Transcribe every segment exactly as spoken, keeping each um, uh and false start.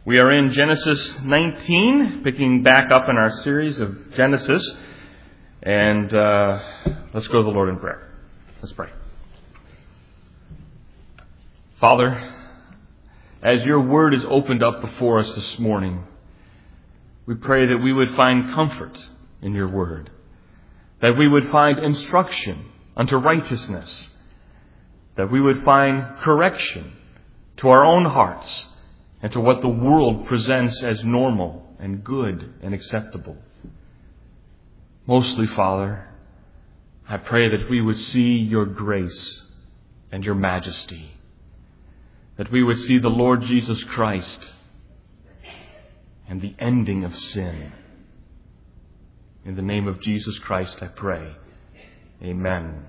We are in Genesis nineteen, picking back up in our series of Genesis. And uh, let's go to the Lord in prayer. Let's pray. Father, as your word is opened up before us this morning, we pray that we would find comfort in your word, that we would find instruction unto righteousness, that we would find correction to our own hearts and to what the world presents as normal and good and acceptable. Mostly, Father, I pray that we would see your grace and your majesty, that we would see the Lord Jesus Christ and the ending of sin. In the name of Jesus Christ, I pray. Amen.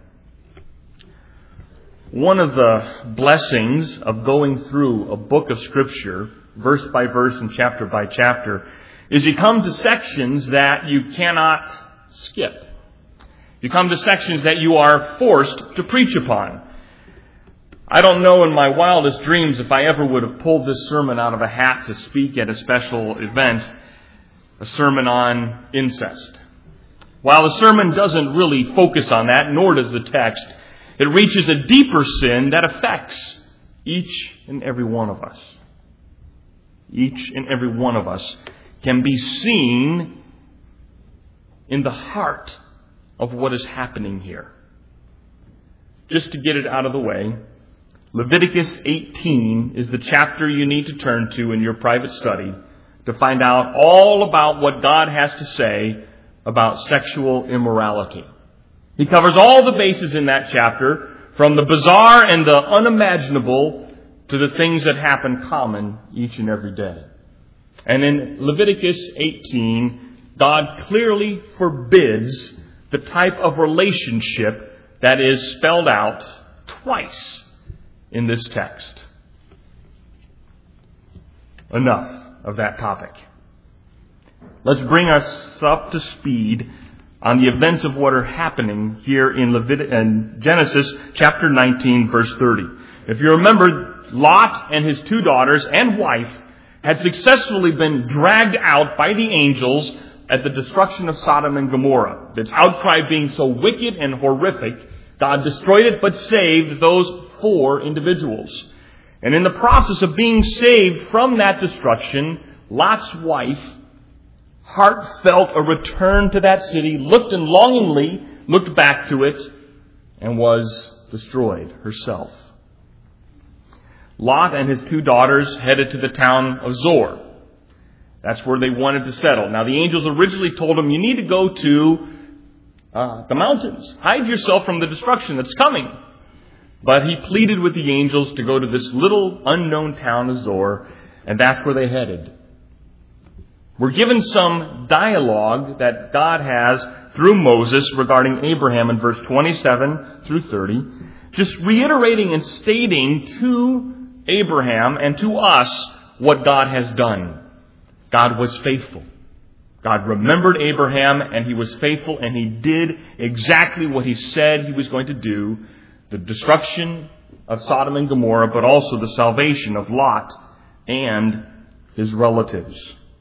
One of the blessings of going through a book of Scripture, verse by verse and chapter by chapter, is you come to sections that you cannot skip. You come to sections that you are forced to preach upon. I don't know in my wildest dreams if I ever would have pulled this sermon out of a hat to speak at a special event, a sermon on incest. While the sermon doesn't really focus on that, nor does the text, it reaches a deeper sin that affects each and every one of us. Each and every one of us can be seen in the heart of what is happening here. Just to get it out of the way, Leviticus eighteen is the chapter you need to turn to in your private study to find out all about what God has to say about sexual immorality. He covers all the bases in that chapter, from the bizarre and the unimaginable to the things that happen common each and every day. And in Leviticus eighteen, God clearly forbids the type of relationship that is spelled out twice in this text. Enough of that topic. Let's bring us up to speed on the events of what are happening here in Leviticus and Genesis chapter nineteen, verse thirty. If you remember, Lot and his two daughters and wife had successfully been dragged out by the angels at the destruction of Sodom and Gomorrah. Its outcry being so wicked and horrific, God destroyed it but saved those four individuals. And in the process of being saved from that destruction, Lot's wife, heartfelt a return to that city, looked and longingly looked back to it, and was destroyed herself. Lot and his two daughters headed to the town of Zoar. That's where they wanted to settle. Now, the angels originally told him, you need to go to uh, the mountains. Hide yourself from the destruction that's coming. But he pleaded with the angels to go to this little unknown town of Zoar, and that's where they headed. We're given some dialogue that God has through Moses regarding Abraham in verse twenty-seven through thirty, just reiterating and stating to Abraham and to us what God has done. God was faithful. God remembered Abraham, and he was faithful, and he did exactly what he said he was going to do, the destruction of Sodom and Gomorrah, but also the salvation of Lot and his relatives.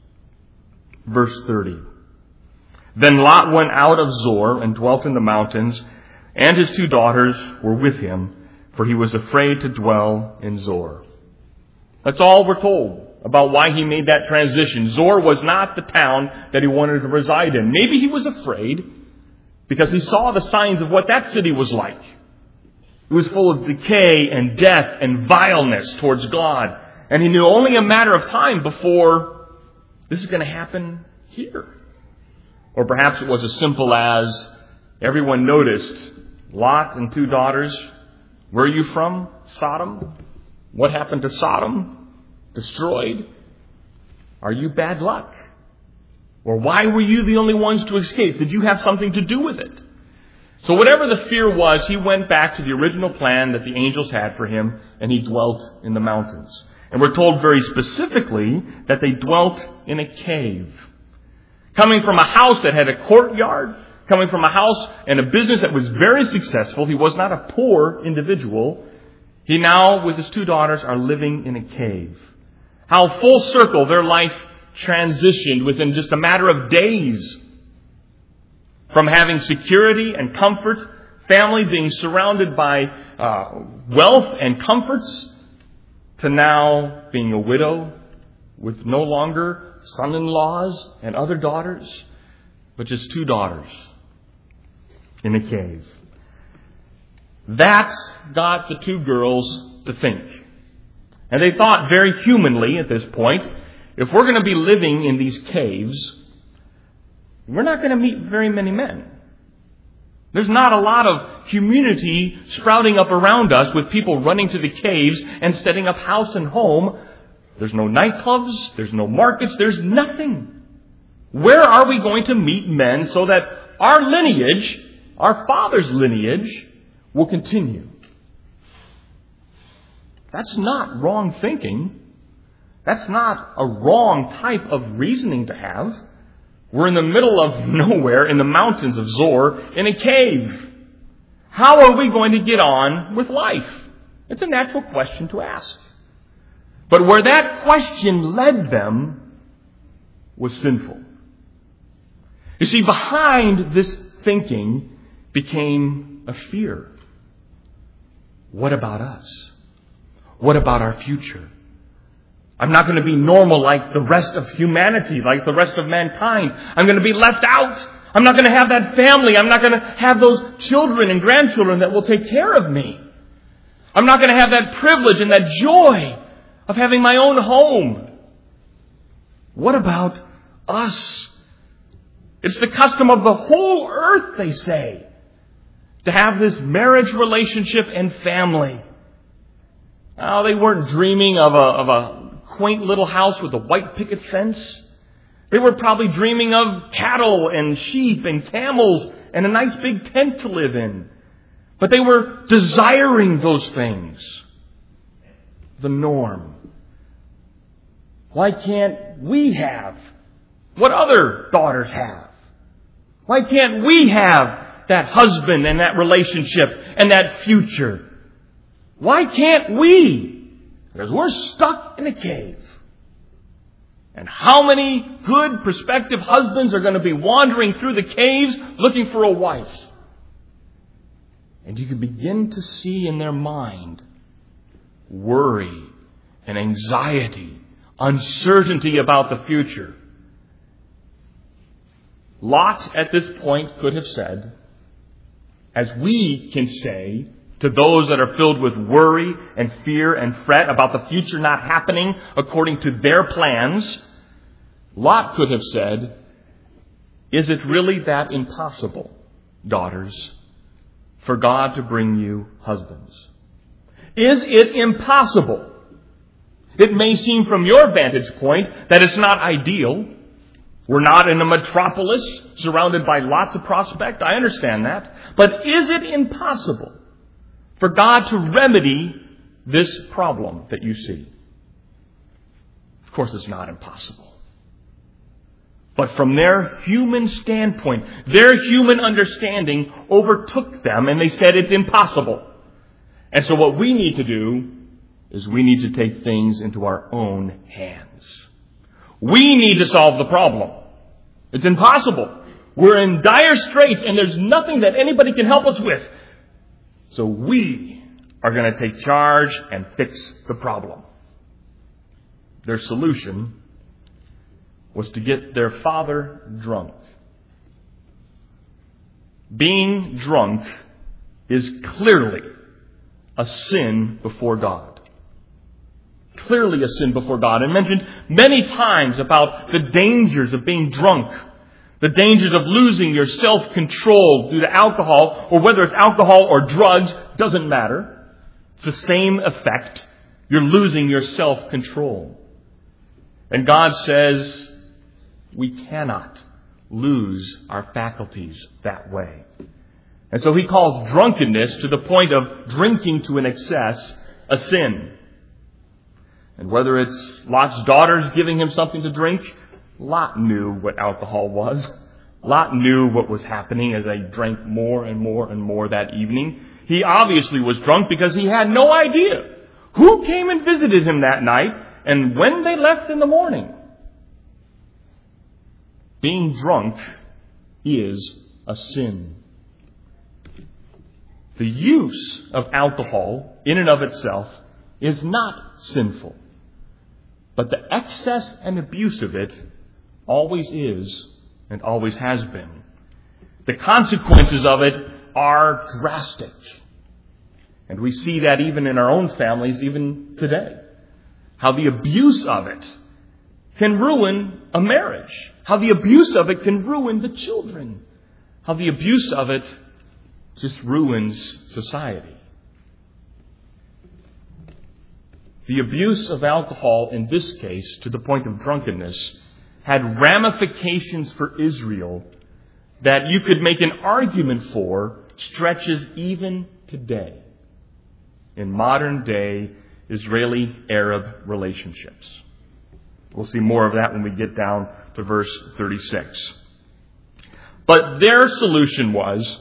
Verse thirty. Then Lot went out of Zoar and dwelt in the mountains, and his two daughters were with him, for he was afraid to dwell in Zoar. That's all we're told about why he made that transition. Zoar was not the town that he wanted to reside in. Maybe he was afraid because he saw the signs of what that city was like. It was full of decay and death and vileness towards God. And he knew only a matter of time before this is going to happen here. Or perhaps it was as simple as everyone noticed, Lot and two daughters, where are you from? Sodom? What happened to Sodom? Destroyed? Are you bad luck? Or why were you the only ones to escape? Did you have something to do with it? So whatever the fear was, he went back to the original plan that the angels had for him, and he dwelt in the mountains. And we're told very specifically that they dwelt in a cave. Coming from a house that had a courtyard, coming from a house and a business that was very successful, he was not a poor individual. He now, with his two daughters, are living in a cave. How full circle their life transitioned within just a matter of days. From having security and comfort, family being surrounded by uh, wealth and comforts, to now being a widow with no longer son-in-laws and other daughters, but just two daughters in a cave. That got the two girls to think. And they thought very humanly at this point, if we're going to be living in these caves, we're not going to meet very many men. There's not a lot of community sprouting up around us with people running to the caves and setting up house and home. There's no nightclubs, there's no markets, there's nothing. Where are we going to meet men so that our lineage, our father's lineage, will continue? That's not wrong thinking. That's not a wrong type of reasoning to have. We're in the middle of nowhere in the mountains of Zor in a cave. How are we going to get on with life? It's a natural question to ask. But where that question led them was sinful. You see, behind this thinking became a fear. What about us? What about our future? I'm not going to be normal like the rest of humanity, like the rest of mankind. I'm going to be left out. I'm not going to have that family. I'm not going to have those children and grandchildren that will take care of me. I'm not going to have that privilege and that joy of having my own home. What about us? It's the custom of the whole earth, they say, to have this marriage relationship and family. Oh, they weren't dreaming of a, of a quaint little house with a white picket fence. They were probably dreaming of cattle and sheep and camels and a nice big tent to live in. But they were desiring those things. The norm. Why can't we have what other daughters have? Why can't we have that husband and that relationship and that future? Why can't we? Because we're stuck in a cave. And how many good prospective husbands are going to be wandering through the caves looking for a wife? And you can begin to see in their mind worry and anxiety, uncertainty about the future. Lot at this point could have said, as we can say to those that are filled with worry and fear and fret about the future not happening according to their plans, Lot could have said, is it really that impossible, daughters, for God to bring you husbands? Is it impossible? It may seem from your vantage point that it's not ideal. We're not in a metropolis surrounded by lots of prospect. I understand that. But is it impossible for God to remedy this problem that you see? Of course, it's not impossible. But from their human standpoint, their human understanding overtook them and they said it's impossible. And so what we need to do is we need to take things into our own hands. We need to solve the problem. It's impossible. We're in dire straits and there's nothing that anybody can help us with. So we are going to take charge and fix the problem. Their solution was to get their father drunk. Being drunk is clearly a sin before God. Clearly a sin before God. And mentioned many times about the dangers of being drunk. The dangers of losing your self-control due to alcohol, or whether it's alcohol or drugs, doesn't matter. It's the same effect. You're losing your self-control. And God says we cannot lose our faculties that way. And so He calls drunkenness, to the point of drinking to an excess, a sin. And whether it's Lot's daughters giving him something to drink, Lot knew what alcohol was. Lot knew what was happening as they drank more and more and more that evening. He obviously was drunk because he had no idea who came and visited him that night and when they left in the morning. Being drunk is a sin. The use of alcohol in and of itself is not sinful. But the excess and abuse of it always is and always has been. The consequences of it are drastic. And we see that even in our own families, even today. How the abuse of it can ruin a marriage. How the abuse of it can ruin the children. How the abuse of it just ruins society. The abuse of alcohol in this case, to the point of drunkenness, had ramifications for Israel that you could make an argument for stretches even today in modern day Israeli-Arab relationships. We'll see more of that when we get down to verse thirty-six. But their solution was,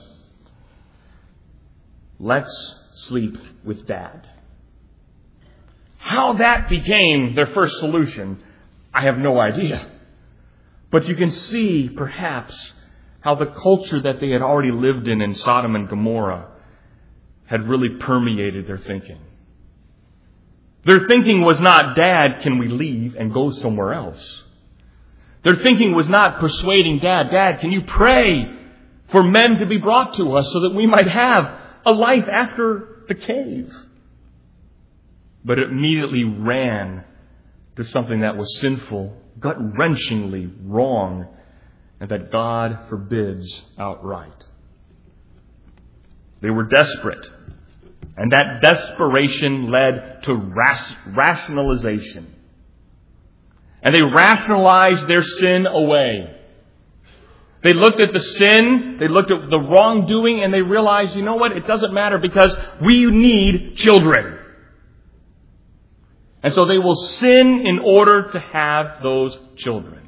let's sleep with Dad. How that became their first solution, I have no idea. But you can see, perhaps, how the culture that they had already lived in in Sodom and Gomorrah had really permeated their thinking. Their thinking was not, Dad, can we leave and go somewhere else? Their thinking was not persuading Dad, Dad, can you pray for men to be brought to us so that we might have a life after the cave? But it immediately ran to something that was sinful, gut-wrenchingly wrong, and that God forbids outright. They were desperate. And that desperation led to ras- rationalization. And they rationalized their sin away. They looked at the sin, they looked at the wrongdoing, and they realized, you know what, it doesn't matter because we need children. And so they will sin in order to have those children.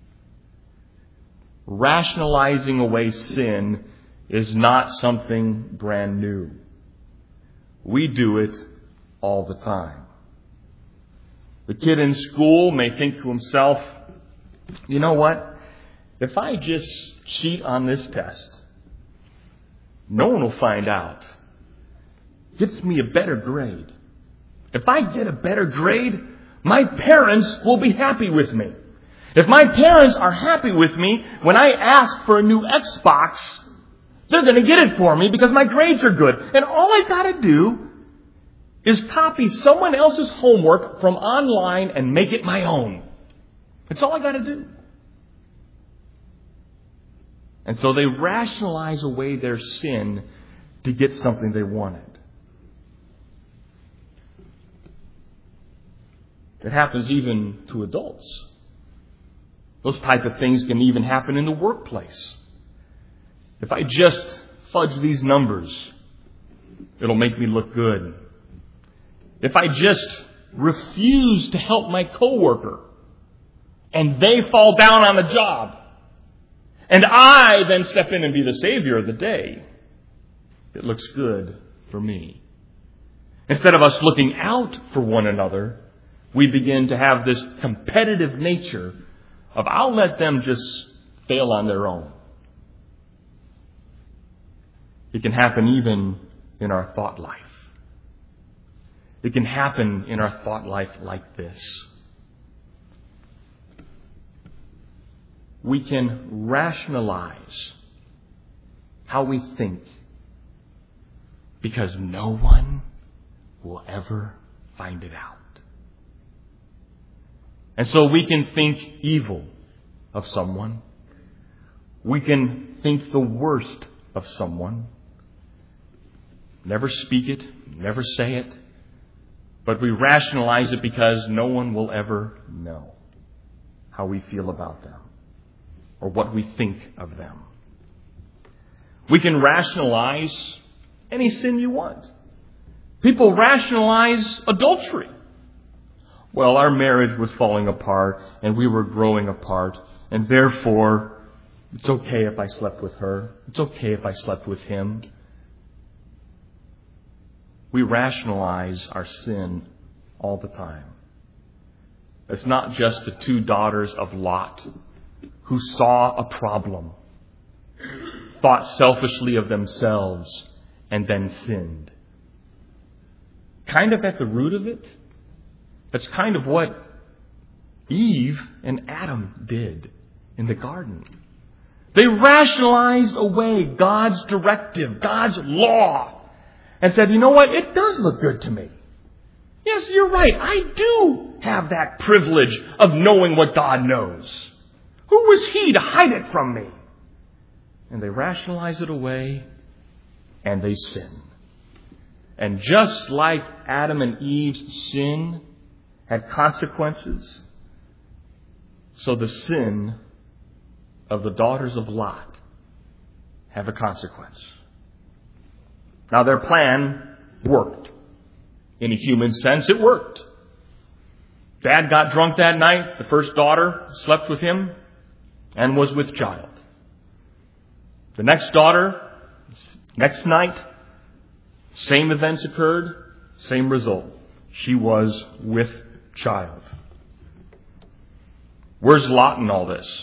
Rationalizing away sin is not something brand new. We do it all the time. The kid in school may think to himself, you know what? If I just cheat on this test, no one will find out. Gets me a better grade. If I get a better grade, my parents will be happy with me. If my parents are happy with me when I ask for a new Xbox, they're going to get it for me because my grades are good. And all I've got to do is copy someone else's homework from online and make it my own. That's all I got to do. And so they rationalize away their sin to get something they wanted. It happens even to adults. Those type of things can even happen in the workplace. If I just fudge these numbers, it'll make me look good. If I just refuse to help my coworker and they fall down on the job and I then step in and be the savior of the day, it looks good for me. Instead of us looking out for one another, we begin to have this competitive nature of I'll let them just fail on their own. It can happen even in our thought life. It can happen in our thought life like this. We can rationalize how we think because no one will ever find it out. And so we can think evil of someone. We can think the worst of someone. Never speak it, never say it, but we rationalize it because no one will ever know how we feel about them or what we think of them. We can rationalize any sin you want. People rationalize adultery. Well, our marriage was falling apart and we were growing apart, and therefore it's okay if I slept with her. It's okay if I slept with him. We rationalize our sin all the time. It's not just the two daughters of Lot who saw a problem, thought selfishly of themselves, and then sinned. Kind of at the root of it, that's kind of what Eve and Adam did in the garden. They rationalized away God's directive, God's law, and said, you know what, it does look good to me. Yes, you're right, I do have that privilege of knowing what God knows. Who was he to hide it from me? And they rationalize it away, and they sin. And just like Adam and Eve's sin had consequences, so the sin of the daughters of Lot have a consequence. Now their plan worked. In a human sense, it worked. Dad got drunk that night. The first daughter slept with him and was with child. The next daughter, next night, same events occurred, same result. She was with child. Where's Lot in all this?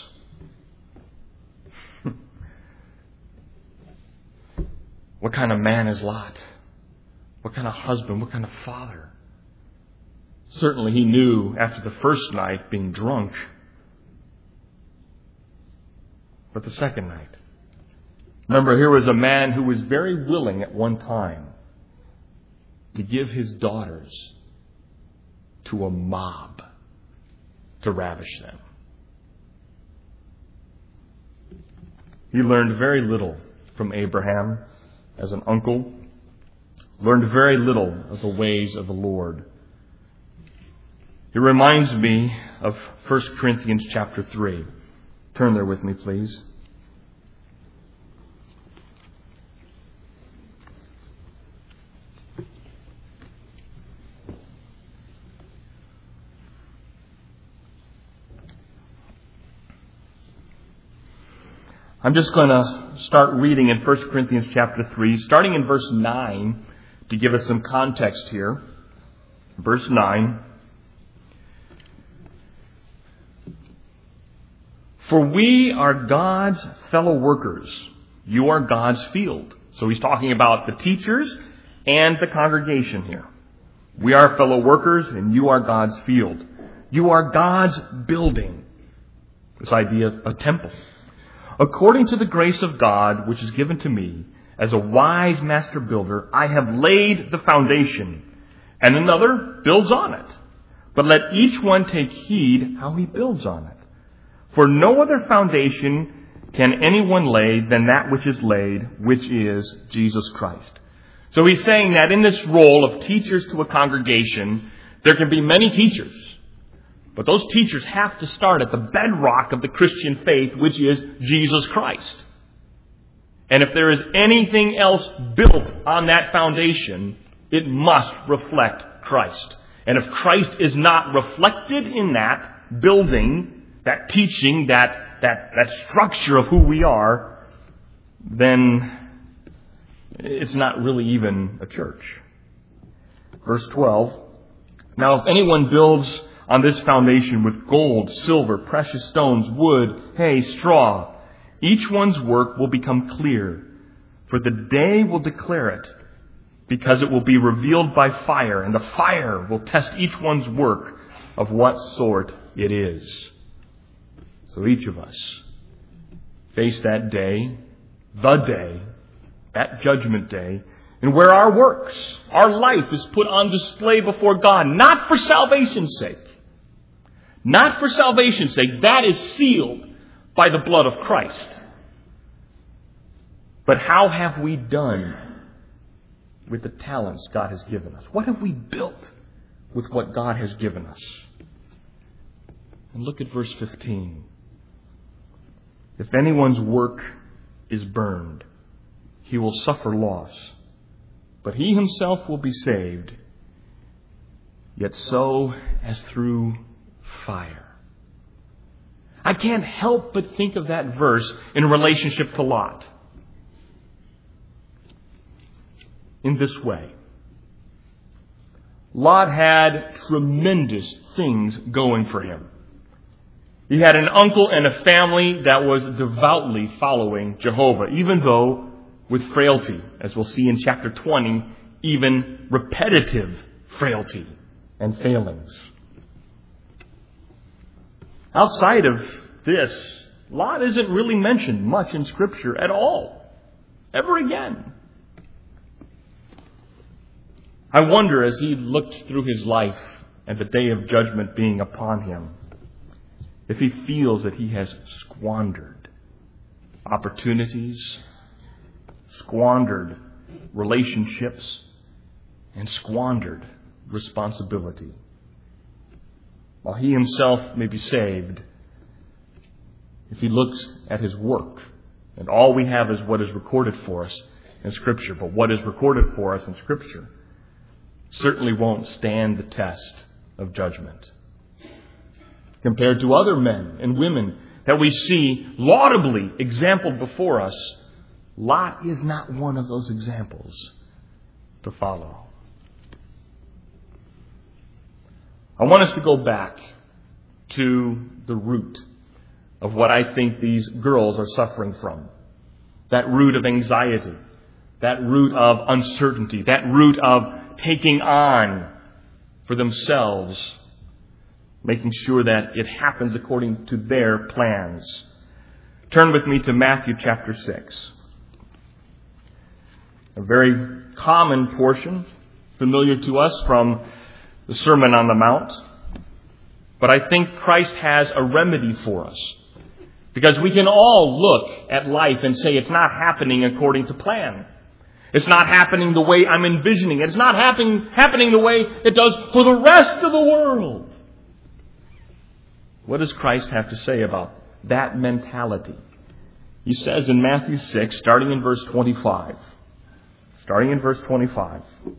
What kind of man is Lot? What kind of husband? What kind of father? Certainly he knew after the first night being drunk. But the second night. Remember, here was a man who was very willing at one time to give his daughters to a mob to ravish them. He learned very little from Abraham as an uncle. Learned very little of the ways of the Lord. It reminds me of First Corinthians chapter three. Turn there with me, please. I'm just going to start reading in First Corinthians chapter three, starting in verse nine, to give us some context here. Verse nine. For we are God's fellow workers. You are God's field. So he's talking about the teachers and the congregation here. We are fellow workers and you are God's field. You are God's building. This idea of a temple. According to the grace of God, which is given to me, as a wise master builder, I have laid the foundation, and another builds on it. But let each one take heed how he builds on it. For no other foundation can anyone lay than that which is laid, which is Jesus Christ. So he's saying that in this role of teachers to a congregation, there can be many teachers. But those teachers have to start at the bedrock of the Christian faith, which is Jesus Christ. And if there is anything else built on that foundation, it must reflect Christ. And if Christ is not reflected in that building, that teaching, that, that, that structure of who we are, then it's not really even a church. Verse twelve. Now if anyone builds on this foundation with gold, silver, precious stones, wood, hay, straw, each one's work will become clear, for the day will declare it, because it will be revealed by fire, and the fire will test each one's work of what sort it is. So each of us face that day, the day, that judgment day, and where our works, our life is put on display before God, not for salvation's sake. Not for salvation's sake. That is sealed by the blood of Christ. But how have we done with the talents God has given us? What have we built with what God has given us? And look at verse fifteen. If anyone's work is burned, he will suffer loss, but he himself will be saved, yet so as through fire. I can't help but think of that verse in relationship to Lot. In this way. Lot had tremendous things going for him. He had an uncle and a family that was devoutly following Jehovah, even though with frailty, as we'll see in chapter twenty, even repetitive frailty and failings. Outside of this, Lot isn't really mentioned much in Scripture at all, ever again. I wonder, as he looked through his life and the day of judgment being upon him, if he feels that he has squandered opportunities, squandered relationships, and squandered responsibility. While he himself may be saved, if he looks at his work, and all we have is what is recorded for us in Scripture, but what is recorded for us in Scripture certainly won't stand the test of judgment. Compared to other men and women that we see laudably exampled before us, Lot is not one of those examples to follow. I want us to go back to the root of what I think these girls are suffering from. That root of anxiety, that root of uncertainty, that root of taking on for themselves, making sure that it happens according to their plans. Turn with me to Matthew chapter six. A very common portion, familiar to us from the Sermon on the Mount. But I think Christ has a remedy for us. Because we can all look at life and say it's not happening according to plan. It's not happening the way I'm envisioning it. It's not happening, happening the way it does for the rest of the world. What does Christ have to say about that mentality? He says in Matthew six, starting in verse twenty-five. Starting in verse twenty-five.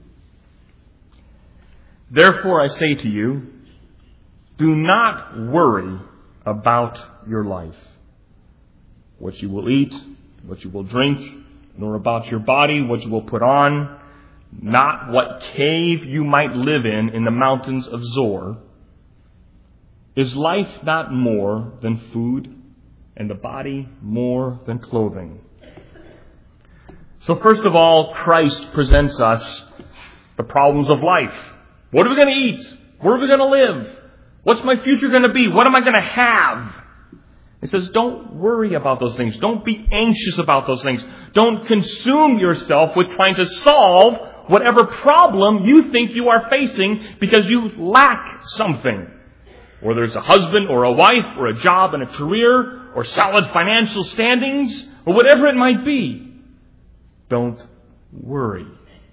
Therefore I say to you, do not worry about your life, what you will eat, what you will drink, nor about your body, what you will put on, not what cave you might live in in the mountains of Zor. Is life not more than food, and the body more than clothing? So first of all, Christ presents us the problems of life. What are we going to eat? Where are we going to live? What's my future going to be? What am I going to have? He says, don't worry about those things. Don't be anxious about those things. Don't consume yourself with trying to solve whatever problem you think you are facing because you lack something. Whether it's a husband or a wife or a job and a career or solid financial standings or whatever it might be. Don't worry.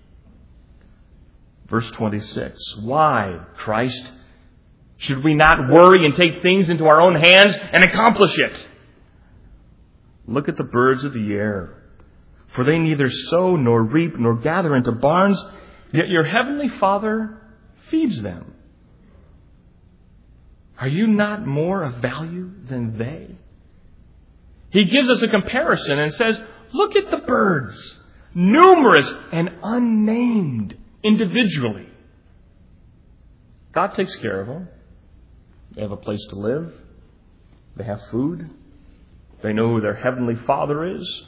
Verse twenty-six. Why, Christ, should we not worry and take things into our own hands and accomplish it? Look at the birds of the air, for they neither sow nor reap nor gather into barns, yet your heavenly Father feeds them. Are you not more of value than they? He gives us a comparison and says, look at the birds, numerous and unnamed individually. God takes care of them. They have a place to live. They have food. They know who their heavenly Father is.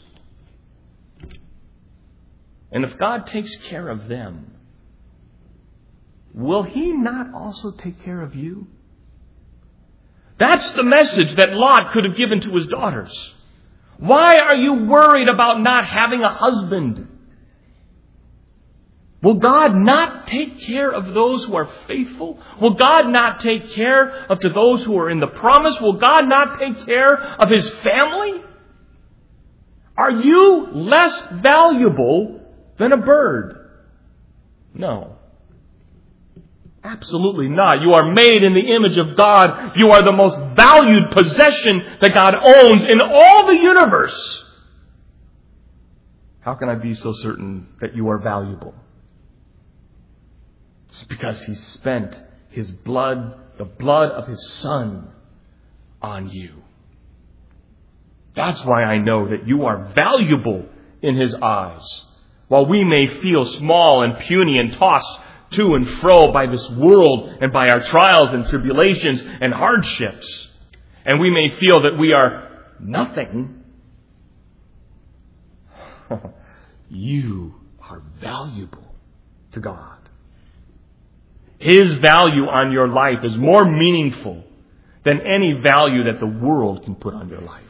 And if God takes care of them, will He not also take care of you? That's the message that Lot could have given to his daughters. Why are you worried about not having a husband? Will God not take care of those who are faithful? Will God not take care of to those who are in the promise? Will God not take care of His family? Are you less valuable than a bird? No. Absolutely not. You are made in the image of God. You are the most valued possession that God owns in all the universe. How can I be so certain that you are valuable? It's because He spent His blood, the blood of His Son, on you. That's why I know that you are valuable in His eyes. While we may feel small and puny and tossed to and fro by this world and by our trials and tribulations and hardships. And we may feel that we are nothing. You are valuable to God. His value on your life is more meaningful than any value that the world can put on your life.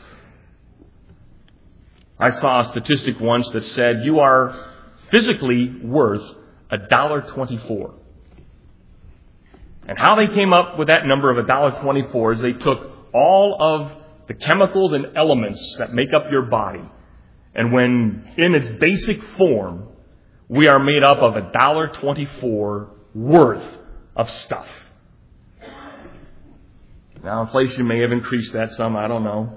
I saw a statistic once that said you are physically worth one dollar twenty-four. And how they came up with that number of one dollar twenty-four is they took all of the chemicals and elements that make up your body, and when in its basic form, we are made up of one dollar twenty-four worth of stuff. Now, inflation may have increased that some, I don't know.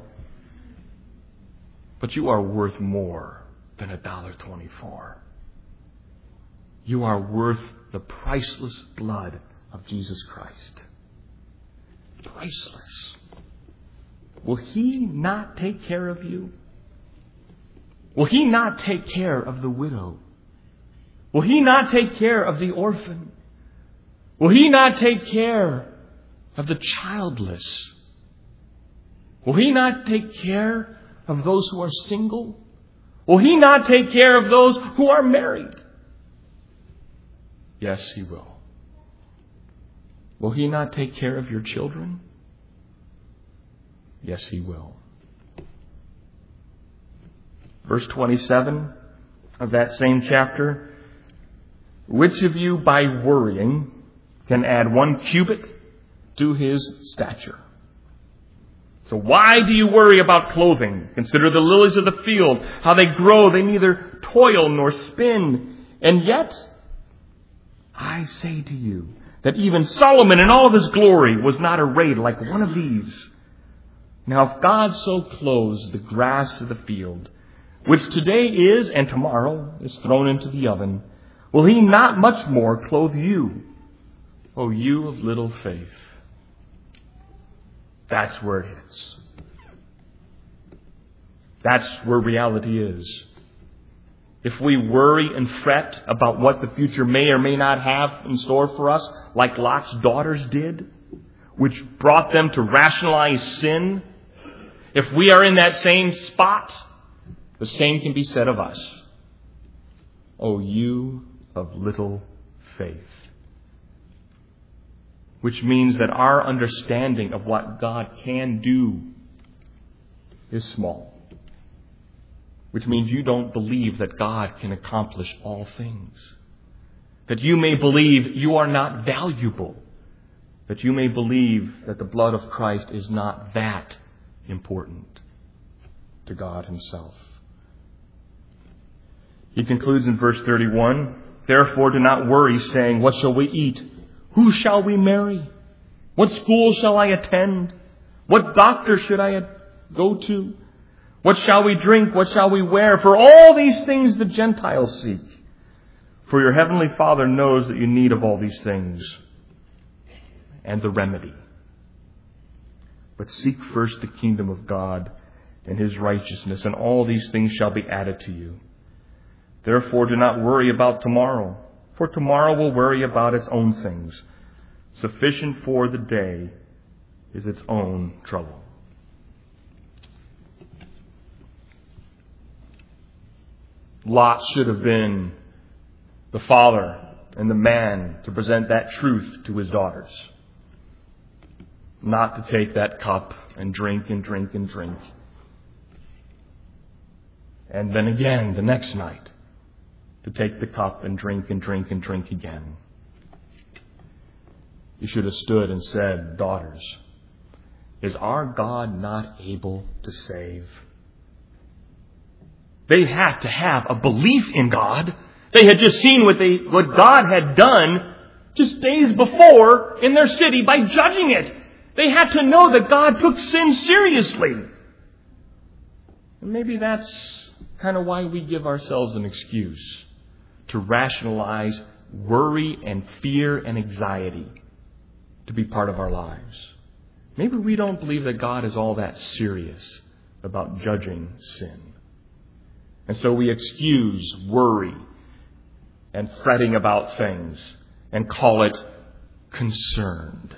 But you are worth more than one dollar twenty-four. You are worth the priceless blood of Jesus Christ. Priceless. Will He not take care of you? Will He not take care of the widow? Will He not take care of the orphan? Will He not take care of the childless? Will He not take care of those who are single? Will He not take care of those who are married? Yes, He will. Will He not take care of your children? Yes, He will. Verse twenty-seven of that same chapter. Which of you by worrying can add one cubit to his stature? So why do you worry about clothing? Consider the lilies of the field, how they grow. They neither toil nor spin. And yet, I say to you that even Solomon in all of his glory was not arrayed like one of these. Now, if God so clothes the grass of the field, which today is and tomorrow is thrown into the oven, will He not much more clothe you, O you of little faith? That's where it is. That's where reality is. If we worry and fret about what the future may or may not have in store for us, like Lot's daughters did, which brought them to rationalize sin, if we are in that same spot, the same can be said of us. O you of little faith. Which means that our understanding of what God can do is small. Which means you don't believe that God can accomplish all things. That you may believe you are not valuable. That you may believe that the blood of Christ is not that important to God Himself. He concludes in verse thirty-one, therefore do not worry, saying, what shall we eat? Who shall we marry? What school shall I attend? What doctor should I go to? What shall we drink? What shall we wear? For all these things the Gentiles seek. For your heavenly Father knows that you need of all these things and the remedy. But seek first the kingdom of God and His righteousness, and all these things shall be added to you. Therefore do not worry about tomorrow, for tomorrow will worry about its own things. Sufficient for the day is its own trouble. Lot should have been the father and the man to present that truth to his daughters. Not to take that cup and drink and drink and drink. And then again the next night to take the cup and drink and drink and drink again. You should have stood and said, daughters, is our God not able to save? They had to have a belief in God. They had just seen what they what God had done just days before in their city by judging it. They had to know that God took sin seriously. And maybe that's kind of why we give ourselves an excuse to rationalize worry and fear and anxiety to be part of our lives. Maybe we don't believe that God is all that serious about judging sin. And so we excuse worry and fretting about things and call it concerned.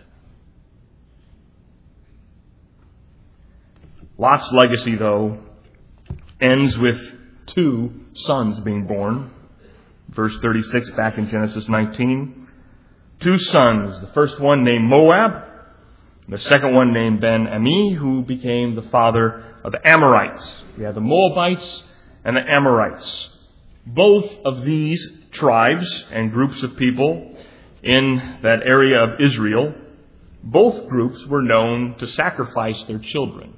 Lot's legacy, though, ends with two sons being born. Verse thirty-six back in Genesis nineteen. Two sons. The first one named Moab. The second one named Ben-Ami, who became the father of the Amorites. We have the Moabites and the Amorites. Both of these tribes and groups of people in that area of Israel, both groups were known to sacrifice their children.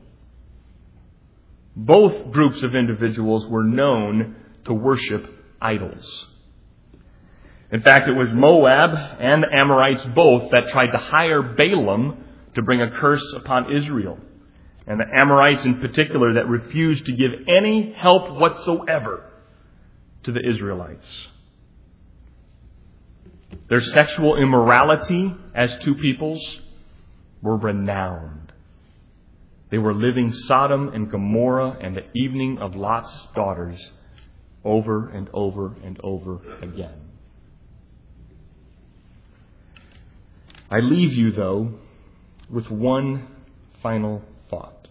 Both groups of individuals were known to worship idols. In fact, it was Moab and the Amorites both that tried to hire Balaam to bring a curse upon Israel. And the Amorites in particular that refused to give any help whatsoever to the Israelites. Their sexual immorality as two peoples were renowned. They were living Sodom and Gomorrah and the evening of Lot's daughters over and over and over again. I leave you, though, with one final thought.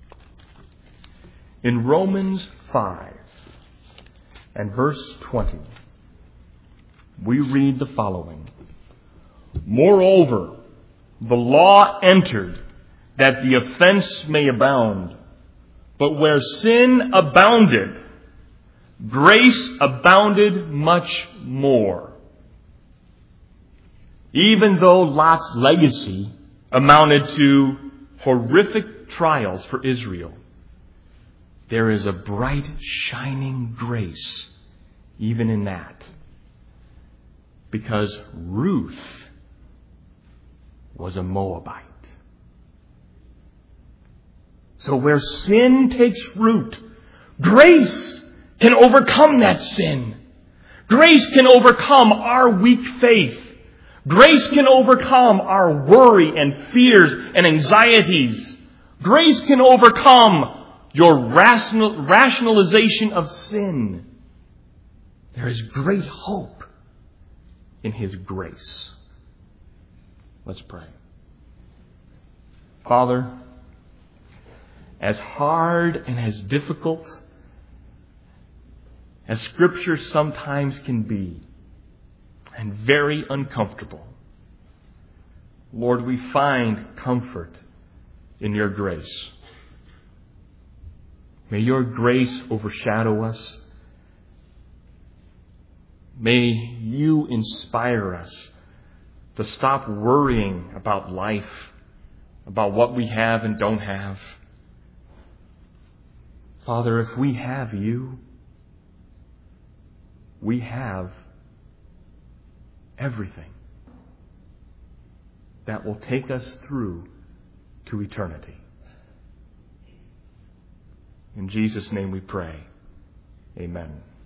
In Romans five and verse twenty, we read the following. Moreover, the law entered that the offense may abound. But where sin abounded, grace abounded much more. Even though Lot's legacy amounted to horrific trials for Israel, there is a bright, shining grace even in that. Because Ruth was a Moabite. So where sin takes root, grace can overcome that sin. Grace can overcome our weak faith. Grace can overcome our worry and fears and anxieties. Grace can overcome your rational, rationalization of sin. There is great hope in His grace. Let's pray. Father, as hard and as difficult as Scripture sometimes can be, and very uncomfortable, Lord, we find comfort in your grace. May your grace overshadow us. May you inspire us to stop worrying about life, about what we have and don't have. Father, if we have you, we have everything that will take us through to eternity. In Jesus' name we pray. Amen.